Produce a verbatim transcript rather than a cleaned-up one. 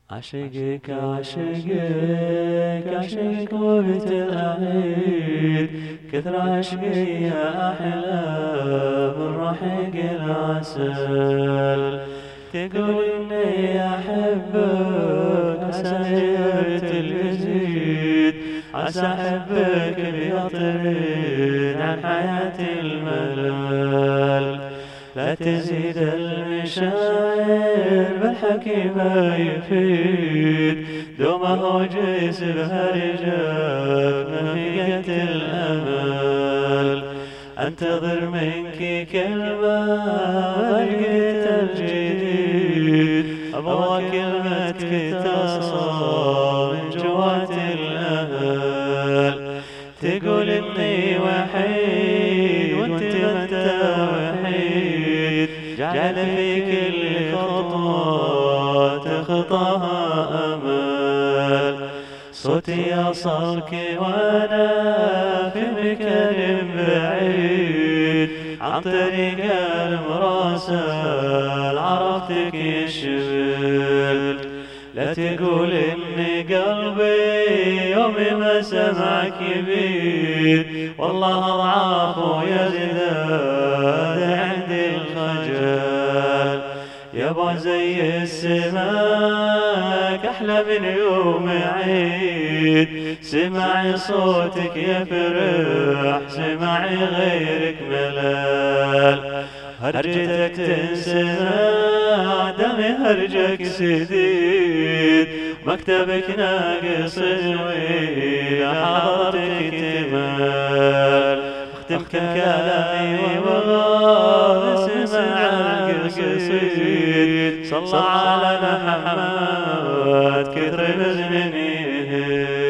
عشقك عشقك عشقك وبتلعيد كثر عشقي يا أحلى من رحيق العسل. تقول إني أحبك عسى تلزيد عسى أحبك بيطرد عن حياتي الملل. لا تزيد المشاعر بالحكي ما يفيد دومه جيس بهرجة نهية الأمل. أنتظر منك كلمة لقيت الجديد أبغى كلمتك تصل من جوات الأمل. تقول إني وحيد وانت ما انت وحيد جعل في كل خطوة تخطاها أمل. صوتي يصلك وأنا في مكان بعيد عن طريق المراسل عرفتك يشبل. لا تقول إني قلبي يوم ما سمعك يبيد والله أضعاف ويزداد عندي الخجل. يابا زي السماك أحلى من يوم عيد سمعي صوتك يفرح سمعي غيرك ملل. هرجتك تنسمع دمي هرجك سديد مكتبك ناقص الويل حضرتك تمل. اختم كلامي وغاب سمع القصيد صلى على محمد كثر مزمني